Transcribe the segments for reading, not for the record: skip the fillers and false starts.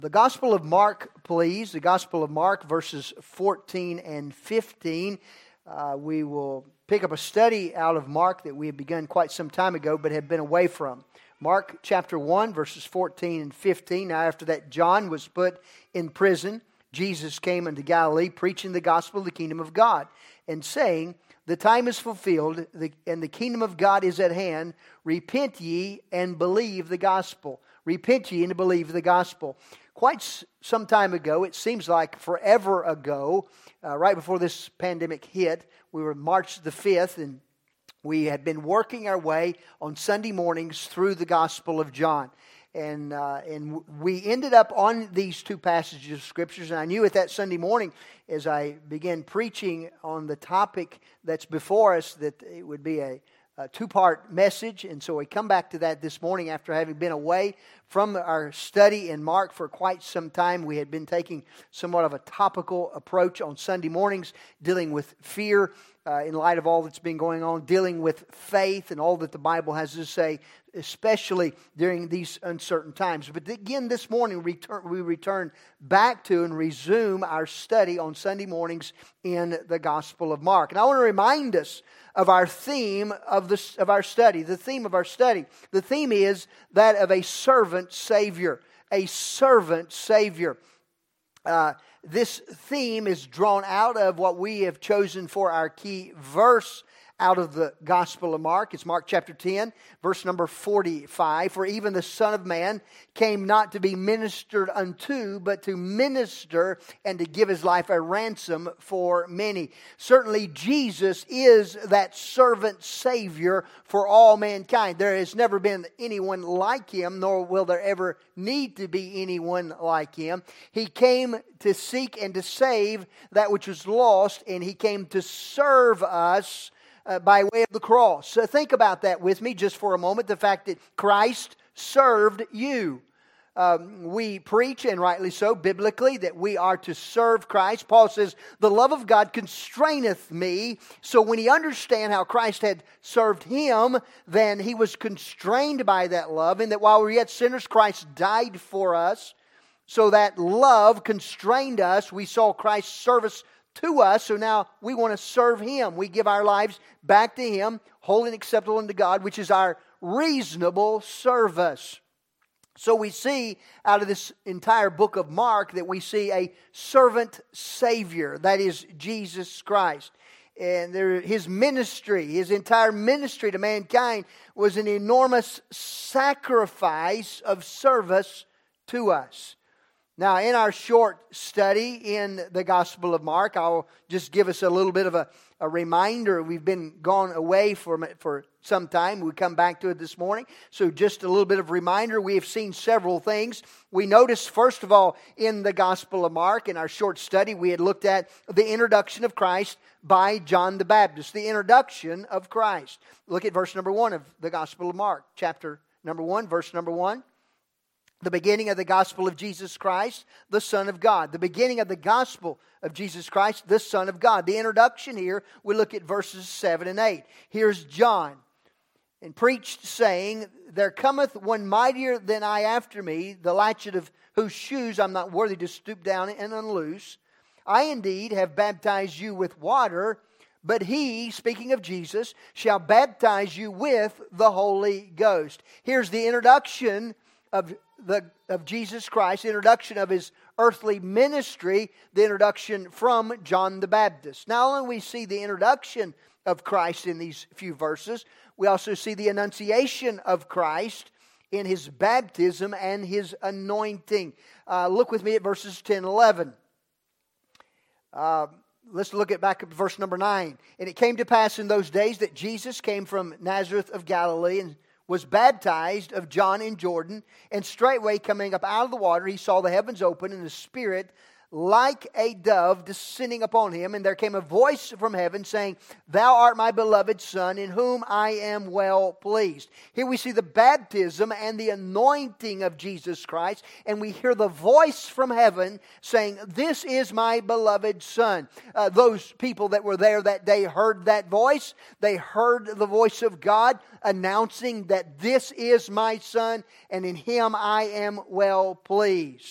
The Gospel of Mark, please. The Gospel of Mark, verses 14 and 15. We will pick up a study out of Mark that we had begun quite some time ago, but had been away from. Mark chapter 1, verses 14 and 15. Now, after that, John was put in prison. Jesus came into Galilee, preaching the gospel of the kingdom of God, and saying, "The time is fulfilled, and the kingdom of God is at hand. Repent ye and believe the gospel." Repent ye and believe the gospel. Quite some time ago, it seems like forever ago, right before this pandemic hit, we were March the 5th, and we had been working our way on Sunday mornings through the Gospel of John. And we ended up on these two passages of Scriptures, and I knew at that Sunday morning, as I began preaching on the topic that's before us, that it would be a two-part message, and so we come back to that this morning after having been away from our study in Mark for quite some time. We had been taking somewhat of a topical approach on Sunday mornings, dealing with fear in light of all that's been going on, dealing with faith and all that the Bible has to say, especially during these uncertain times. But again, this morning we return back to and resume our study on Sunday mornings in the Gospel of Mark. And I want to remind us of our theme of our study. The theme of our study. The theme is that of a servant Savior. A servant Savior. This theme is drawn out of what we have chosen for our key verse out of the Gospel of Mark. It's Mark chapter 10, verse number 45. "For even the Son of Man came not to be ministered unto, but to minister and to give His life a ransom for many." Certainly Jesus is that servant Savior for all mankind. There has never been anyone like Him, nor will there ever need to be anyone like Him. He came to seek and to save that which was lost, and He came to serve us by way of the cross. So think about that with me just for a moment. The fact that Christ served you. We preach, and rightly so, biblically, that we are to serve Christ. Paul says, "The love of God constraineth me." So when he understand how Christ had served him, then he was constrained by that love, and that while we were yet sinners, Christ died for us. So that love constrained us. We saw Christ's service to us, so now we want to serve Him. We give our lives back to Him, holy and acceptable unto God, which is our reasonable service. So we see out of this entire book of Mark that we see a servant Savior, that is Jesus Christ. And His ministry, His entire ministry to mankind was an enormous sacrifice of service to us. Now, in our short study in the Gospel of Mark, I'll just give us a little bit of a reminder. We've been gone away for some time. We come back to it this morning. So just a little bit of reminder. We have seen several things. We noticed, first of all, in the Gospel of Mark, in our short study, we had looked at the introduction of Christ by John the Baptist. The introduction of Christ. Look at verse number 1 of the Gospel of Mark. Chapter number 1, verse number 1. "The beginning of the gospel of Jesus Christ, the Son of God." The beginning of the gospel of Jesus Christ, the Son of God. The introduction here, we look at verses 7 and 8. Here's John, and preached, saying, "There cometh one mightier than I after me, the latchet of whose shoes I'm not worthy to stoop down and unloose. I indeed have baptized you with water, but He," speaking of Jesus, "shall baptize you with the Holy Ghost." Here's the introduction of Jesus Christ, the introduction of His earthly ministry, the introduction from John the Baptist. Not only do we see the introduction of Christ in these few verses, we also see the annunciation of Christ in His baptism and His anointing. Look with me at verses 10 and 11. Let's look back at verse number 9. "And it came to pass in those days that Jesus came from Nazareth of Galilee, and was baptized of John in Jordan, and straightway coming up out of the water, he saw the heavens open, and the Spirit like a dove descending upon him. And there came a voice from heaven saying, 'Thou art my beloved Son, in whom I am well pleased.'" Here we see the baptism and the anointing of Jesus Christ, and we hear the voice from heaven saying, "This is my beloved Son." Those people that were there that day heard that voice. They heard the voice of God announcing that this is my Son, and in Him I am well pleased.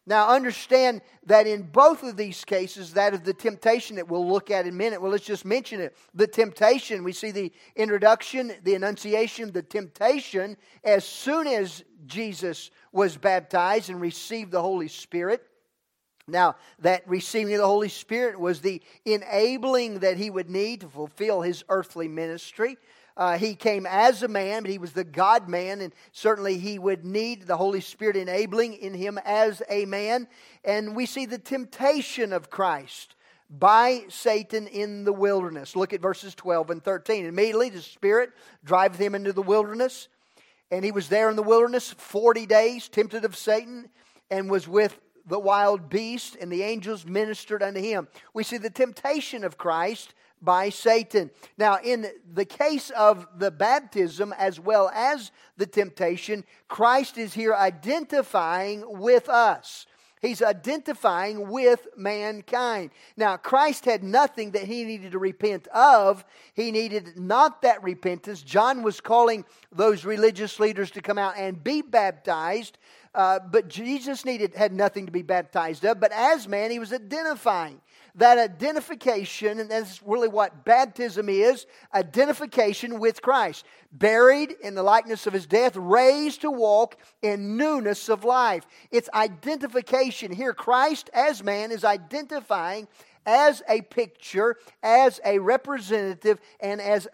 Now understand that in both of these cases, that of the temptation that we'll look at in a minute, well, let's just mention it. The temptation, we see the introduction, the annunciation, the temptation, as soon as Jesus was baptized and received the Holy Spirit. Now, that receiving of the Holy Spirit was the enabling that He would need to fulfill His earthly ministry. He came as a man, but He was the God-man, and certainly He would need the Holy Spirit enabling in Him as a man. And we see the temptation of Christ by Satan in the wilderness. Look at verses 12 and 13. Immediately the Spirit driveth Him into the wilderness, and He was there in the wilderness 40 days, tempted of Satan, and was with the wild beast, and the angels ministered unto Him. We see the temptation of Christ by Satan. Now, in the case of the baptism as well as the temptation, Christ is here identifying with us. He's identifying with mankind. Now, Christ had nothing that He needed to repent of. He needed not that repentance. John was calling those religious leaders to come out and be baptized. But Jesus had nothing to be baptized of. But as man, He was identifying. That identification, and that's really what baptism is, identification with Christ. Buried in the likeness of His death, raised to walk in newness of life. It's identification. Here, Christ as man is identifying as a picture, as a representative, and as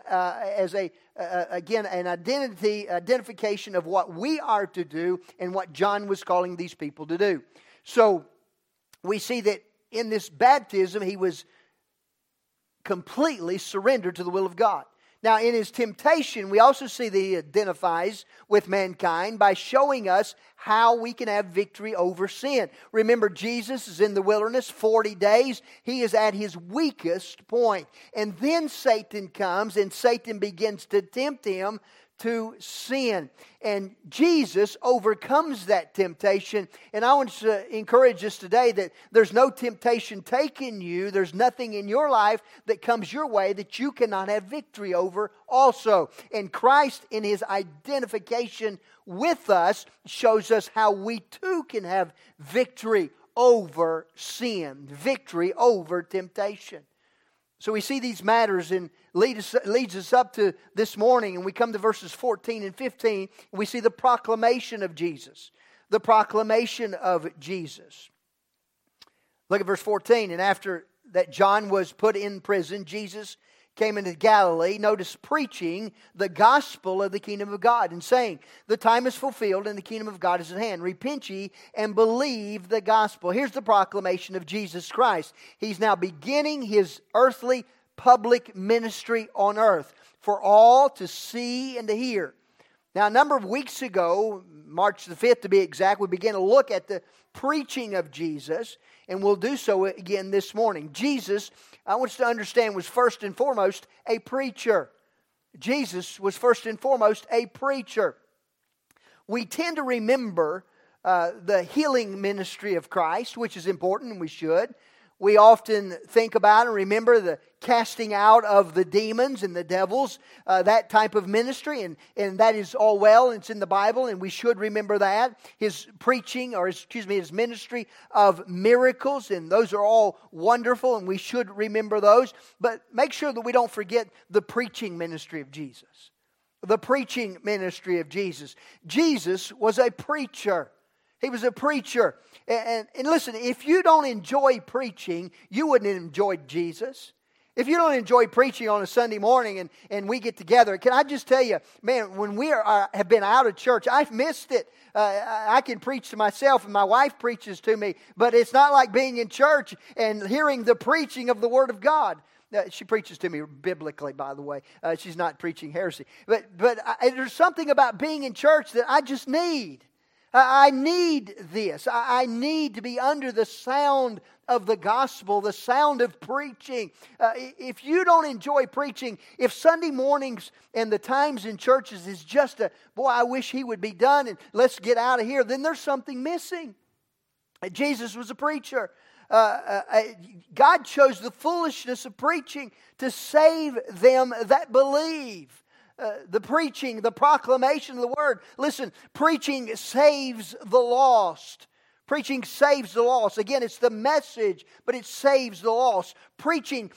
again, an identification of what we are to do and what John was calling these people to do. So, we see that in this baptism, He was completely surrendered to the will of God. Now, in His temptation, we also see that He identifies with mankind by showing us how we can have victory over sin. Remember, Jesus is in the wilderness 40 days. He is at His weakest point. And then Satan comes, and Satan begins to tempt Him to sin. And Jesus overcomes that temptation. And I want to encourage us today that there's no temptation taking you. There's nothing in your life that comes your way that you cannot have victory over also. And Christ, in His identification with us, shows us how we too can have victory over sin, victory over temptation. So we see these matters and leads us up to this morning, and we come to verses 14 and 15, and we see the proclamation of Jesus. The proclamation of Jesus. Look at verse 14. And after that John was put in prison, Jesus came into Galilee, notice, preaching the gospel of the kingdom of God, and saying, the time is fulfilled and the kingdom of God is at hand. Repent ye and believe the gospel. Here's the proclamation of Jesus Christ. He's now beginning His earthly public ministry on earth for all to see and to hear. Now, a number of weeks ago, March the 5th to be exact, we began to look at the preaching of Jesus, and we'll do so again this morning. Jesus, I want you to understand, was first and foremost a preacher. Jesus was first and foremost a preacher. We tend to remember the healing ministry of Christ, which is important, and we should. We often think about and remember the casting out of the demons and the devils, that type of ministry, and that is all well, and it's in the Bible, and we should remember that. His preaching, his ministry of miracles, and those are all wonderful, and we should remember those. But make sure that we don't forget the preaching ministry of Jesus. The preaching ministry of Jesus. Jesus was a preacher. He was a preacher. And listen, if you don't enjoy preaching, you wouldn't enjoy Jesus. If you don't enjoy preaching on a Sunday morning and we get together, can I just tell you, man, when we have been out of church, I've missed it. I can preach to myself and my wife preaches to me, but it's not like being in church and hearing the preaching of the Word of God. She preaches to me biblically, by the way. She's not preaching heresy. But there's something about being in church that I just need. I need this. I need to be under the sound of the gospel, the sound of preaching. If you don't enjoy preaching, if Sunday mornings and the times in churches is just boy, I wish he would be done and let's get out of here, then there's something missing. Jesus was a preacher. God chose the foolishness of preaching to save them that believe. The preaching, the proclamation of the Word. Listen, preaching saves the lost. Preaching saves the lost. Again, it's the message, but it saves the lost. Preaching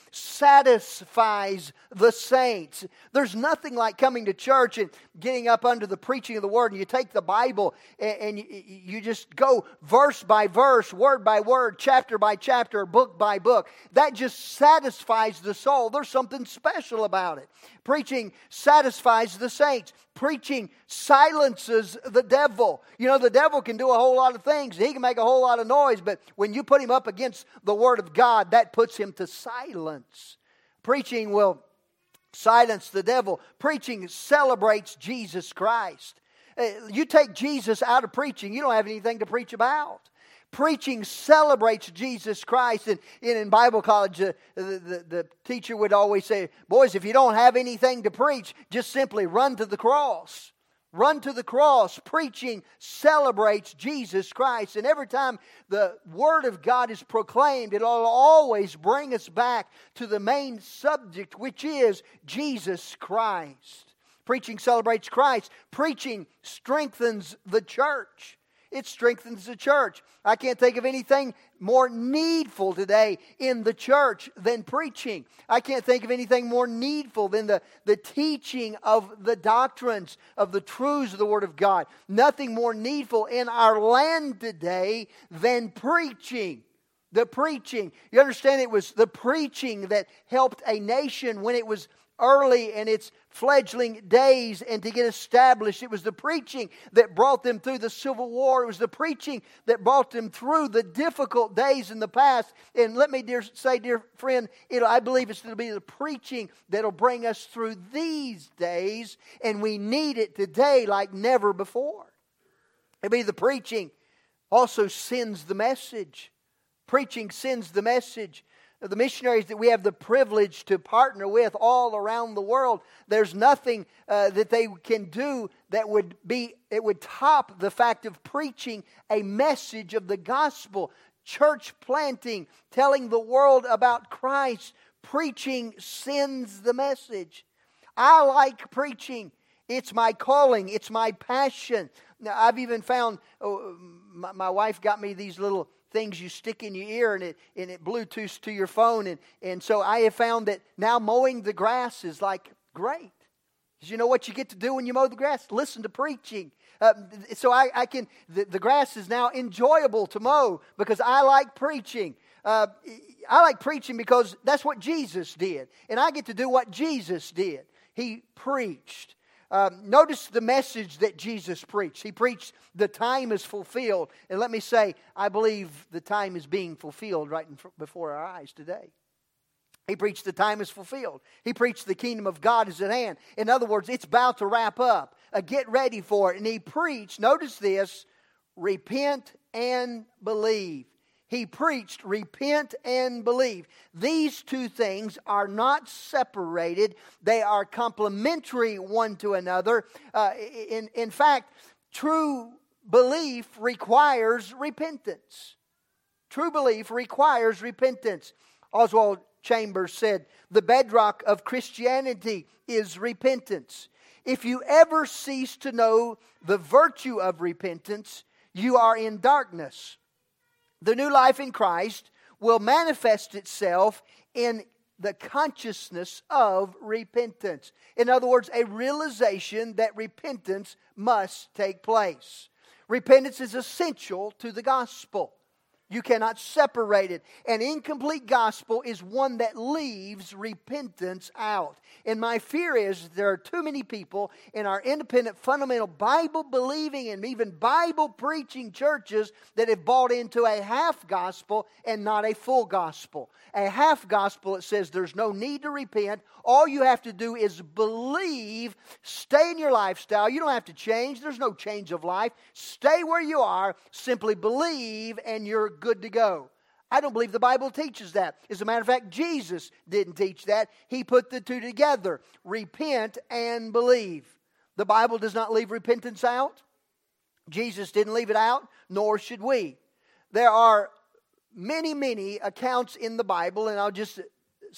satisfies the saints. There's nothing like coming to church and getting up under the preaching of the Word, and you take the Bible and you just go verse by verse, word by word, chapter by chapter, book by book. That just satisfies the soul. There's something special about it. Preaching satisfies the saints. Preaching silences the devil. You know, the devil can do a whole lot of things. He can make a whole lot of noise, but when you put him up against the Word of God, that puts him to silence. Preaching will silence the devil. Preaching celebrates Jesus Christ. You take Jesus out of preaching, you don't have anything to preach about. Preaching celebrates Jesus Christ. And in Bible college, the teacher would always say, boys, if you don't have anything to preach, just simply run to the cross. Run to the cross. Preaching celebrates Jesus Christ. And every time the Word of God is proclaimed, it'll always bring us back to the main subject, which is Jesus Christ. Preaching celebrates Christ. Preaching strengthens the church. It strengthens the church. I can't think of anything more needful today in the church than preaching. I can't think of anything more needful than the teaching of the doctrines, of the truths of the Word of God. Nothing more needful in our land today than preaching. The preaching. You understand, it was the preaching that helped a nation when it was early in its fledgling days and to get established. It was the preaching that brought them through the Civil War. It was the preaching that brought them through the difficult days in the past. And let me say, dear friend, I believe it's going to be the preaching that'll bring us through these days, and we need it today like never before. It'll be the preaching also sends the message. Preaching sends the message. The missionaries that we have the privilege to partner with all around the world, there's nothing that they can do that would top the fact of preaching a message of the gospel, church planting, telling the world about Christ. Preaching sends the message. I like preaching. It's my calling. It's my passion. Now, I've even found, my wife got me these little things you stick in your ear, and it Bluetooths to your phone. And so I have found that now mowing the grass is like great. Because you know what you get to do when you mow the grass? Listen to preaching. So I can, the grass is now enjoyable to mow because I like preaching. I like preaching because that's what Jesus did. And I get to do what Jesus did. He preached. Notice the message that Jesus preached. He preached, the time is fulfilled. And let me say, I believe the time is being fulfilled right before our eyes today. He preached the time is fulfilled. He preached the kingdom of God is at hand. In other words, it's about to wrap up. Get ready for it. And he preached, notice this, repent and believe. He preached, repent and believe. These two things are not separated. They are complementary one to another. In fact, true belief requires repentance. True belief requires repentance. Oswald Chambers said, the bedrock of Christianity is repentance. If you ever cease to know the virtue of repentance, you are in darkness. The new life in Christ will manifest itself in the consciousness of repentance. In other words, a realization that repentance must take place. Repentance is essential to the gospel. You cannot separate it. An incomplete gospel is one that leaves repentance out. And my fear is there are too many people in our independent, fundamental, Bible-believing and even Bible-preaching churches that have bought into a half gospel and not a full gospel. A half gospel, it says there's no need to repent. All you have to do is believe. Stay in your lifestyle. You don't have to change. There's no change of life. Stay where you are. Simply believe and you're good to go. I don't believe the Bible teaches that. As a matter of fact, Jesus didn't teach that. He put the two together. Repent and believe. The Bible does not leave repentance out. Jesus didn't leave it out, nor should we. There are many, many accounts in the Bible, and I'll just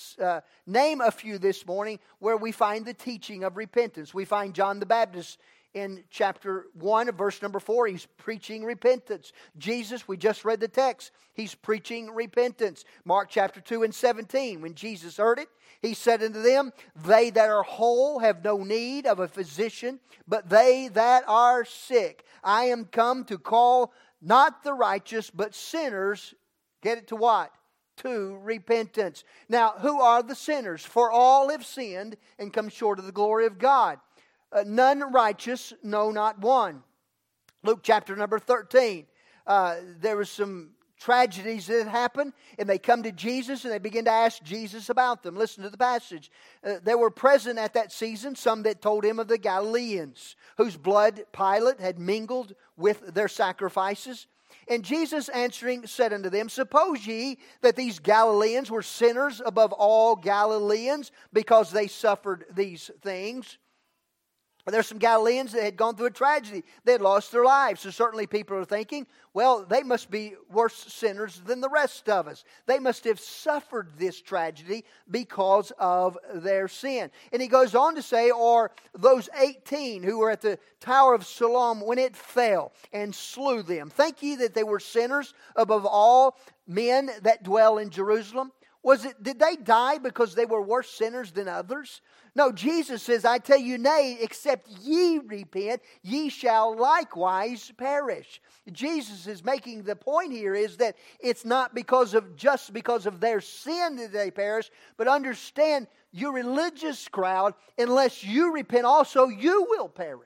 name a few this morning where we find the teaching of repentance. We find John the Baptist In chapter 1 of verse number 4, He's preaching repentance. Jesus, we just read the text, He's preaching repentance. Mark chapter 2 and 17, when Jesus heard it, He said unto them, They that are whole have no need of a physician, but they that are sick. I am come to call not the righteous, but sinners, get it to what? To repentance. Now, who are the sinners? For all have sinned and come short of the glory of God. None righteous, no, not one. Luke chapter number 13. There was some tragedies that happened, and they come to Jesus and they begin to ask Jesus about them. Listen to the passage. There were present at that season some that told Him of the Galileans, whose blood Pilate had mingled with their sacrifices. And Jesus answering said unto them, Suppose ye that these Galileans were sinners above all Galileans, because they suffered these things? There's some Galileans that had gone through a tragedy. They had lost their lives. So certainly people are thinking, well, they must be worse sinners than the rest of us. They must have suffered this tragedy because of their sin. And he goes on to say, or those 18 who were at the Tower of Siloam when it fell and slew them. Think ye that they were sinners above all men that dwell in Jerusalem? Did they die because they were worse sinners than others? No, Jesus says, I tell you, nay, except ye repent, ye shall likewise perish. Jesus is making the point here is that it's not just because of their sin that they perish, but understand, you religious crowd, unless you repent also, you will perish.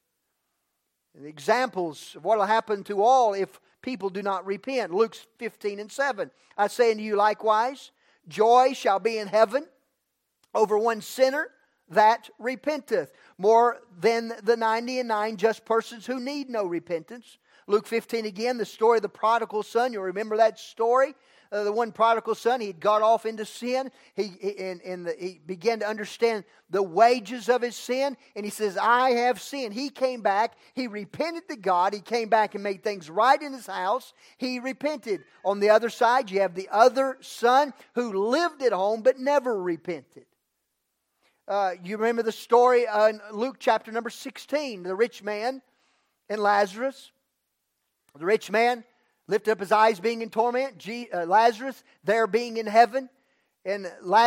And examples of what will happen to all if people do not repent. Luke 15 and 7. I say unto you likewise, joy shall be in heaven over one sinner that repenteth, more than the 99 just persons who need no repentance. Luke 15 again, the story of the prodigal son. You'll remember that story. The one prodigal son, he had got off into sin. He began to understand the wages of his sin. And he says, I have sinned. He came back. He repented to God. He came back and made things right in his house. He repented. On the other side, you have the other son who lived at home but never repented. You remember the story in Luke chapter number 16, the rich man and Lazarus. The rich man lifted up his eyes being in torment. Lazarus there being in heaven. And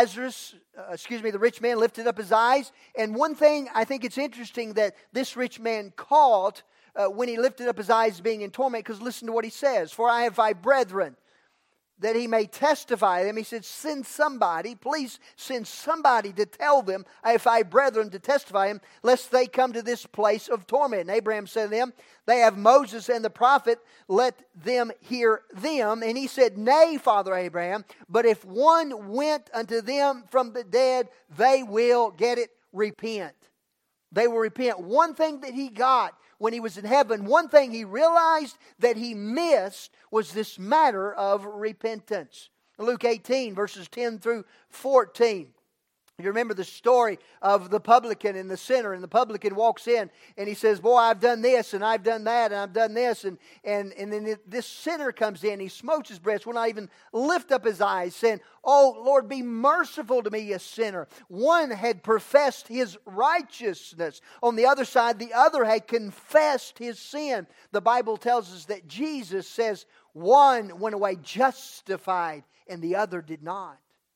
the rich man lifted up his eyes. And one thing I think it's interesting that this rich man caught when he lifted up his eyes being in torment, because listen to what he says. For I have 5 brethren, that he may testify them. He said, please send somebody to tell them, I have 5 brethren to testify them, lest they come to this place of torment. And Abraham said to them, they have Moses and the prophet, let them hear them. And he said, Nay, Father Abraham, but if one went unto them from the dead, they will, get it, repent. They will repent. One thing that he got when he was in heaven, one thing he realized that he missed was this matter of repentance. Luke 18, verses 10 through 14. You remember the story of the publican and the sinner. And the publican walks in and he says, boy, I've done this and I've done that and I've done this. And then this sinner comes in. He smotes his breast, will not even lift up his eyes, saying, oh, Lord, be merciful to me, a sinner. One had professed his righteousness. On the other side, the other had confessed his sin. The Bible tells us that Jesus says one went away justified and the other did not.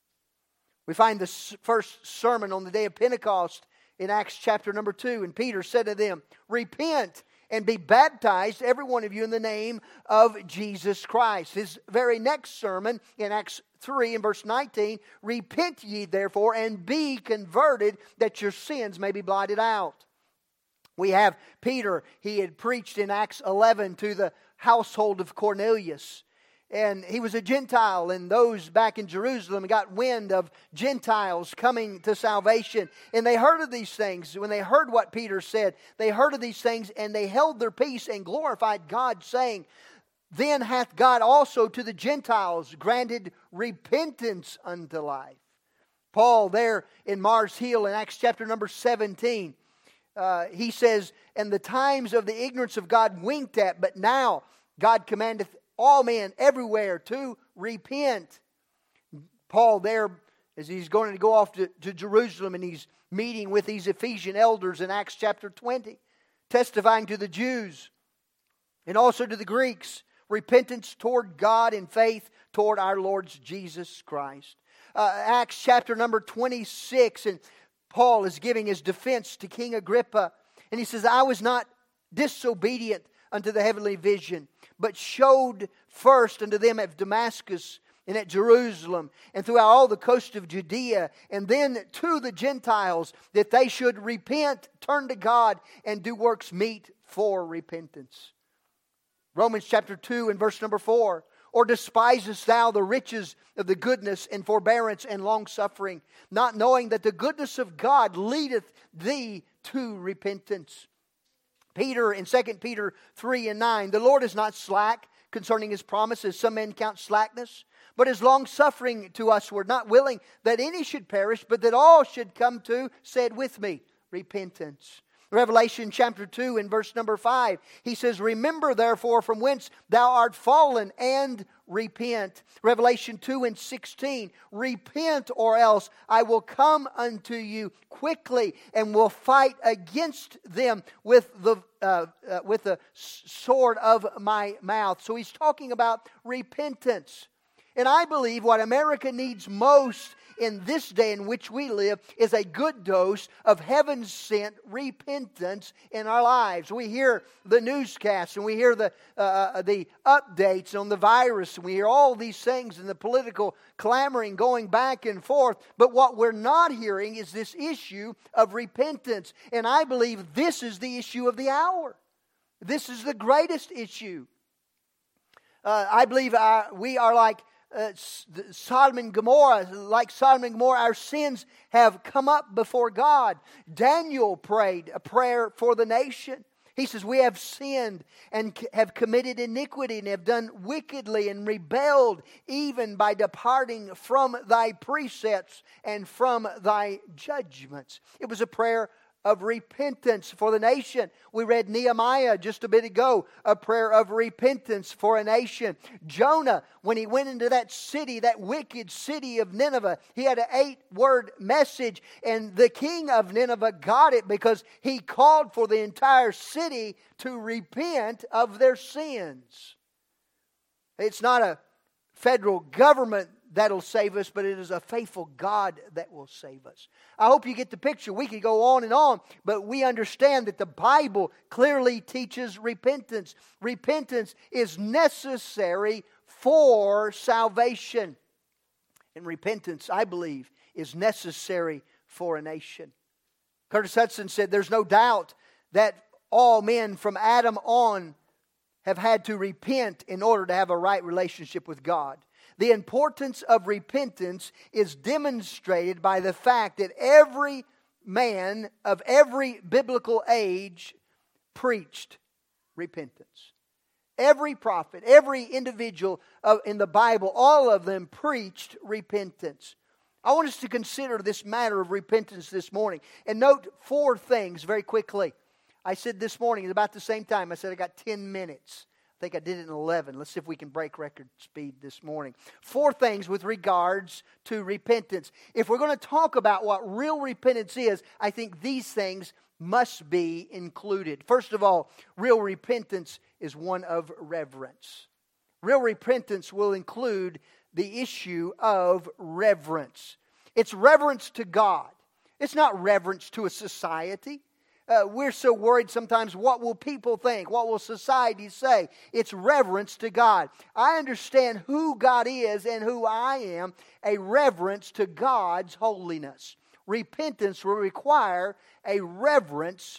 We find the first sermon on the day of Pentecost in Acts chapter number 2. And Peter said to them, repent and be baptized, every one of you, in the name of Jesus Christ. His very next sermon in Acts 3 and verse 19, repent ye therefore and be converted, that your sins may be blotted out. We have Peter, he had preached in Acts 11 to the household of Cornelius. And he was a Gentile, and those back in Jerusalem got wind of Gentiles coming to salvation. And they heard of these things. When they heard what Peter said, they heard of these things, and they held their peace and glorified God, saying, then hath God also to the Gentiles granted repentance unto life. Paul there in Mars Hill in Acts chapter number 17, he says, and the times of the ignorance of God winked at, but now God commandeth all men everywhere to repent. Paul there, as he's going to go off to Jerusalem and he's meeting with these Ephesian elders in Acts chapter 20, testifying to the Jews and also to the Greeks, repentance toward God and faith toward our Lord Jesus Christ. Acts chapter number 26, and Paul is giving his defense to King Agrippa. And he says, I was not disobedient unto the heavenly vision, but showed first unto them at Damascus and at Jerusalem and throughout all the coast of Judea, and then to the Gentiles, that they should repent, turn to God, and do works meet for repentance. Romans chapter 2 and verse number 4. Or despisest thou the riches of the goodness and forbearance and longsuffering, not knowing that the goodness of God leadeth thee to repentance? Peter in 2 Peter 3 and 9. The Lord is not slack concerning His promises, some men count slackness, but is longsuffering to usward, not willing that any should perish, but that all should come to, said with me, repentance. Revelation chapter 2 and verse number 5. He says, remember therefore from whence thou art fallen and repent. Revelation 2 and 16. Repent, or else I will come unto you quickly and will fight against them with the sword of my mouth. So he's talking about repentance. And I believe what America needs most in this day in which we live is a good dose of heaven-sent repentance in our lives. We hear the newscasts and we hear the updates on the virus, and we hear all these things and the political clamoring going back and forth. But what we're not hearing is this issue of repentance. And I believe this is the issue of the hour. This is the greatest issue. I believe we are like Sodom and Gomorrah. Like Sodom and Gomorrah, our sins have come up before God. Daniel prayed a prayer for the nation. He says, we have sinned and have committed iniquity and have done wickedly and rebelled even by departing from thy precepts and from thy judgments. It was a prayer of repentance for the nation. We read Nehemiah just a bit ago, a prayer of repentance for a nation. Jonah, when he went into that city, that wicked city of Nineveh, he had an 8-word message, and the king of Nineveh got it because he called for the entire city to repent of their sins. It's not a federal government that'll save us, but it is a faithful God that will save us. I hope you get the picture. We could go on, but we understand that the Bible clearly teaches repentance. Repentance is necessary for salvation. And repentance, I believe, is necessary for a nation. Curtis Hudson said, there's no doubt that all men from Adam on have had to repent in order to have a right relationship with God. The importance of repentance is demonstrated by the fact that every man of every biblical age preached repentance. Every prophet, every individual in the Bible, all of them preached repentance. I want us to consider this matter of repentance this morning and note 4 things very quickly. I said this morning at about the same time, I said I got 10 minutes. I think I did it in 11. Let's see if we can break record speed this morning. 4 things with regards to repentance. If we're going to talk about what real repentance is, I think these things must be included. First of all, real repentance is one of reverence. Real repentance will include the issue of reverence. It's reverence to God. It's not reverence to a society. We're so worried sometimes, what will people think? What will society say? It's reverence to God. I understand who God is and who I am, a reverence to God's holiness. Repentance will require a reverence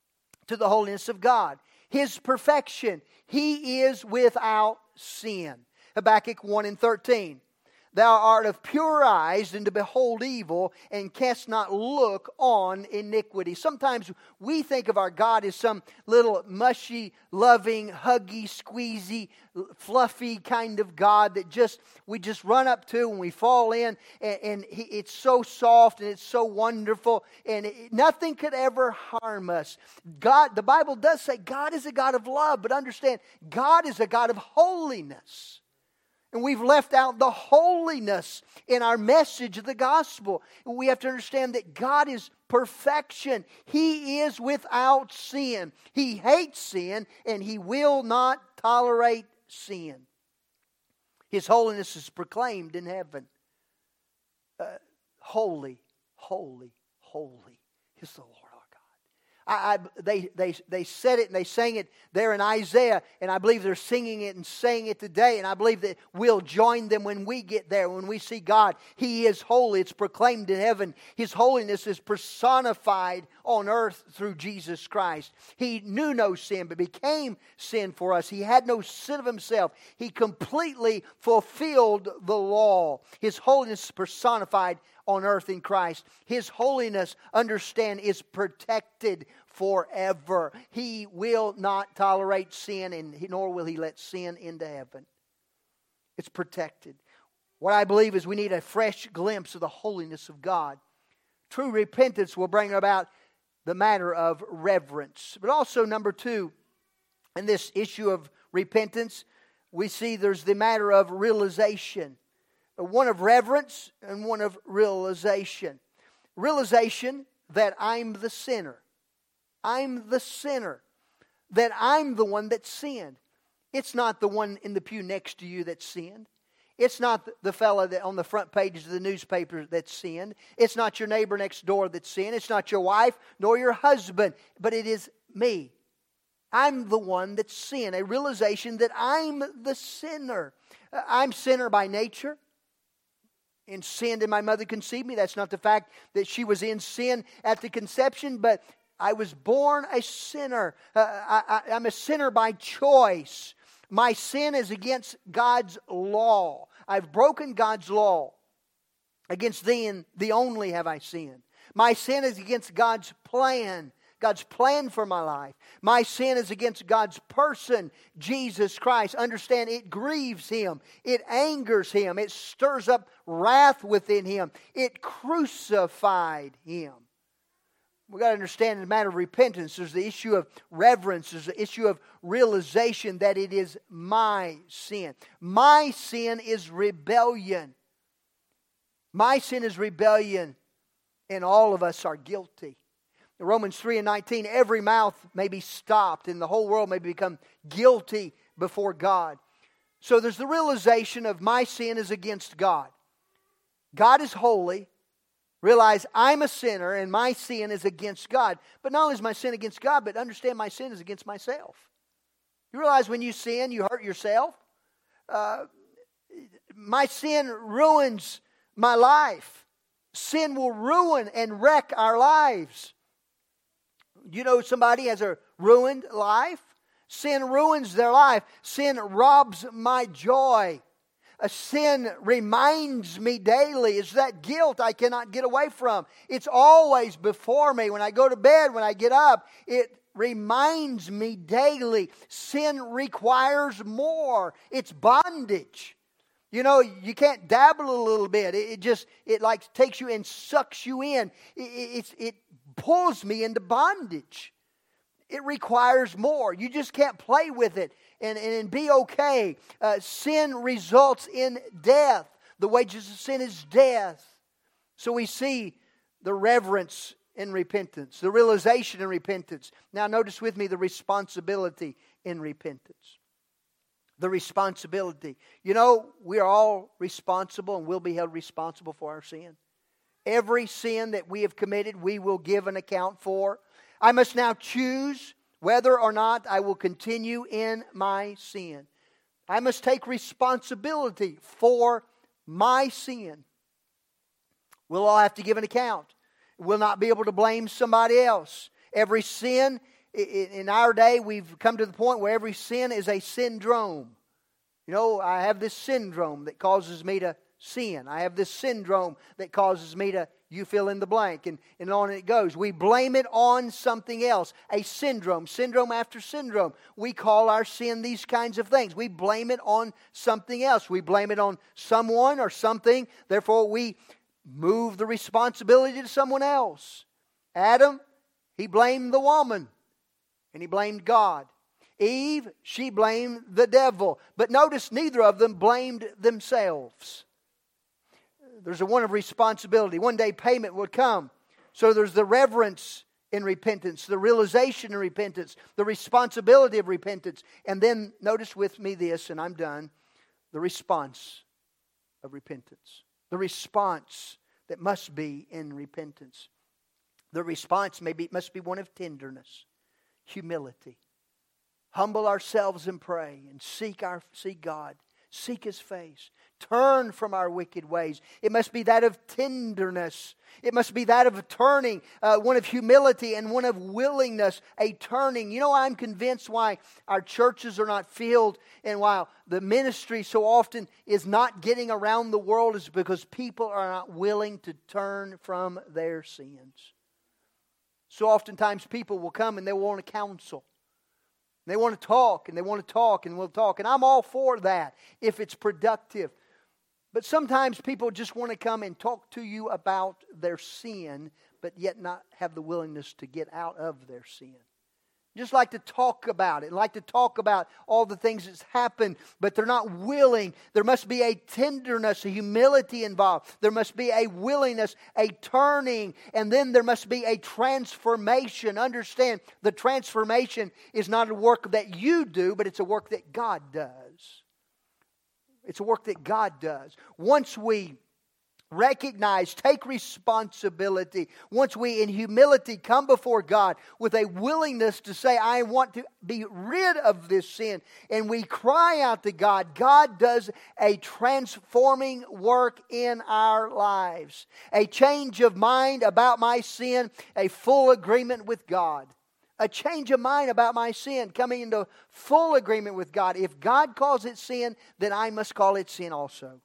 to the holiness of God. His perfection. He is without sin. Habakkuk 1 and 13. Thou art of pure eyes and to behold evil, and canst not look on iniquity. Sometimes we think of our God as some little mushy, loving, huggy, squeezy, fluffy kind of God that we just run up to and we fall in, and it's so soft and it's so wonderful, and nothing could ever harm us. God, the Bible does say God is a God of love, but understand, God is a God of holiness. And we've left out the holiness in our message of the gospel. We have to understand that God is perfection. He is without sin. He hates sin, and He will not tolerate sin. His holiness is proclaimed in heaven. Holy, holy, holy is the Lord our God. They said it and they sang it there in Isaiah, and I believe they're singing it and saying it today, and I believe that we'll join them when we get there, when we see God. He is holy. It's proclaimed in heaven. His holiness is personified on earth through Jesus Christ. He knew no sin, but became sin for us. He had no sin of Himself. He completely fulfilled the law. His holiness is personified on earth in Christ. His holiness, understand, is protected forever. He will not tolerate sin, and nor will He let sin into heaven. It's protected. What I believe is we need a fresh glimpse of the holiness of God. True repentance will bring about the matter of reverence. But also, number two, in this issue of repentance, we see there's the matter of realization. One of reverence and one of realization. Realization that I'm the sinner. I'm the sinner. That I'm the one that sinned. It's not the one in the pew next to you that sinned. It's not the fellow that on the front page of the newspaper that sinned. It's not your neighbor next door that sinned. It's not your wife nor your husband. But it is me. I'm the one that sinned. A realization that I'm the sinner. I'm sinner by nature. In sin did my mother conceive me. That's not the fact that she was in sin at the conception, but I was born a sinner. I'm a sinner by choice. My sin is against God's law. I've broken God's law. Against Thee and Thee only have I sinned. My sin is against God's plan. God's plan for my life. My sin is against God's person, Jesus Christ. Understand, it grieves Him. It angers Him. It stirs up wrath within Him. It crucified Him. We've got to understand in the matter of repentance, there's the issue of reverence. There's the issue of realization that it is my sin. My sin is rebellion. My sin is rebellion, and all of us are guilty. In Romans 3:19, every mouth may be stopped and the whole world may become guilty before God. So there's the realization of my sin is against God. God is holy. Realize I'm a sinner and my sin is against God. But not only is my sin against God, but understand my sin is against myself. You realize when you sin, you hurt yourself? My sin ruins my life. Sin will ruin and wreck our lives. You know somebody has a ruined life? Sin ruins their life. Sin robs my joy. A sin reminds me daily. It's that guilt I cannot get away from. It's always before me. When I go to bed, when I get up, it reminds me daily. Sin requires more. It's bondage. You know, you can't dabble a little bit. It like takes you and sucks you in. It pulls me into bondage. It requires more. You just can't play with it and be okay. Sin results in death. The wages of sin is death. So we see the reverence in repentance, the realization in repentance. Now notice with me the responsibility in repentance. The responsibility. You know, we are all responsible and will be held responsible for our sin. Every sin that we have committed, we will give an account for. I must now choose whether or not I will continue in my sin. I must take responsibility for my sin. We'll all have to give an account. We'll not be able to blame somebody else. Every sin, in our day, we've come to the point where every sin is a syndrome. You know, I have this syndrome that causes me to sin. I have this syndrome that causes me to, you fill in the blank, and on it goes. We blame it on something else. A syndrome after syndrome. We call our sin these kinds of things. We blame it on something else. We blame it on someone or something. Therefore, we move the responsibility to someone else. Adam, he blamed the woman, and he blamed God. Eve, she blamed the devil. But notice neither of them blamed themselves. There's a one of responsibility. One day payment would come. So there's the reverence in repentance, the realization in repentance, the responsibility of repentance. And then notice with me this, and I'm done, the response of repentance. The response that must be in repentance. The response must be one of tenderness, humility. Humble ourselves and pray and seek God. Seek His face. Turn from our wicked ways. It must be that of tenderness. It must be that of a turning, one of humility and one of willingness, a turning. You know, I'm convinced why our churches are not filled and why the ministry so often is not getting around the world is because people are not willing to turn from their sins. So oftentimes people will come and they want to counsel. They want to talk and they want to talk and we'll talk. And I'm all for that if it's productive. But sometimes people just want to come and talk to you about their sin, but yet not have the willingness to get out of their sin. Just like to talk about it, like to talk about all the things that's happened, but they're not willing. There must be a tenderness, a humility involved. There must be a willingness, a turning, and then there must be a transformation. Understand, the transformation is not a work that you do, but it's a work that God does. It's a work that God does. Once we recognize, take responsibility. Once we in humility come before God with a willingness to say, I want to be rid of this sin. And we cry out to God. God does a transforming work in our lives. A change of mind about my sin. A full agreement with God. A change of mind about my sin. Coming into full agreement with God. If God calls it sin, then I must call it sin also.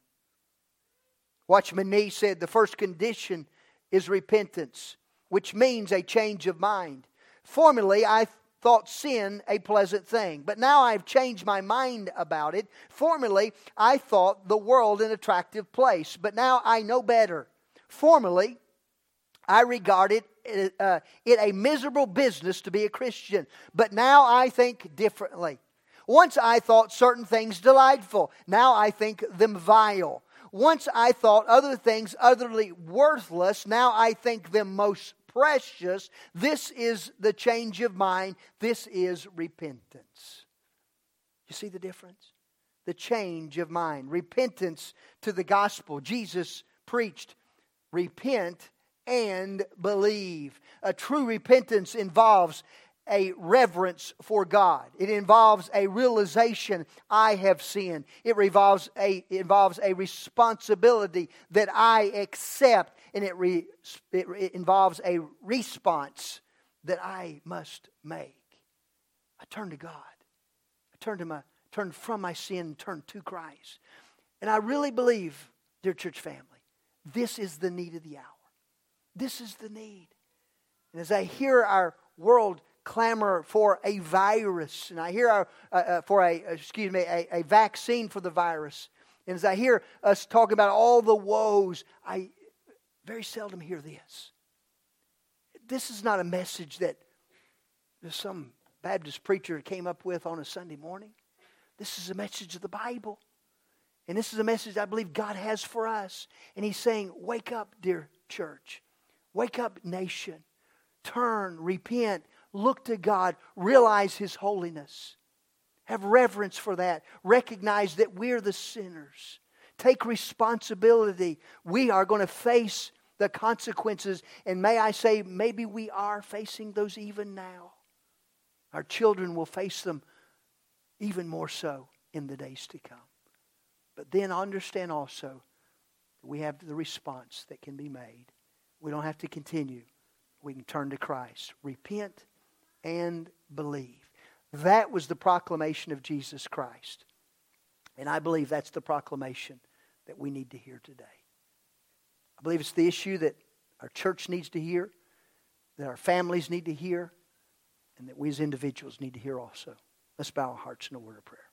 Watchman Nee said the first condition is repentance, which means a change of mind. Formerly, I thought sin a pleasant thing, but now I've changed my mind about it. Formerly, I thought the world an attractive place, but now I know better. Formerly, I regarded it a miserable business to be a Christian, but now I think differently. Once I thought certain things delightful, now I think them vile. Once I thought other things utterly worthless, now I think them most precious. This is the change of mind. This is repentance. You see the difference? The change of mind. Repentance to the gospel. Jesus preached, repent and believe. A true repentance involves a reverence for God. It involves a realization, I have sinned. It involves a responsibility that I accept. And it involves a response that I must make. I turn to God. I turn from my sin and turn to Christ. And I really believe, dear church family, this is the need of the hour. This is the need. And as I hear our world clamor for a virus, and I hear a vaccine for the virus, and as I hear us talking about all the woes, I very seldom hear this. This is not a message that some Baptist preacher came up with on a Sunday morning. This is a message of the Bible. And this is a message I believe God has for us. And He's saying, wake up, dear church. Wake up, nation. Turn, repent, look to God, realize His holiness. Have reverence for that. Recognize that we're the sinners. Take responsibility. We are going to face the consequences. And may I say, maybe we are facing those even now. Our children will face them even more so in the days to come. But then understand also, we have the response that can be made. We don't have to continue. We can turn to Christ. Repent and believe. That was the proclamation of Jesus Christ. And I believe that's the proclamation that we need to hear today. I believe it's the issue that our church needs to hear, that our families need to hear, and that we as individuals need to hear also. Let's bow our hearts in a word of prayer.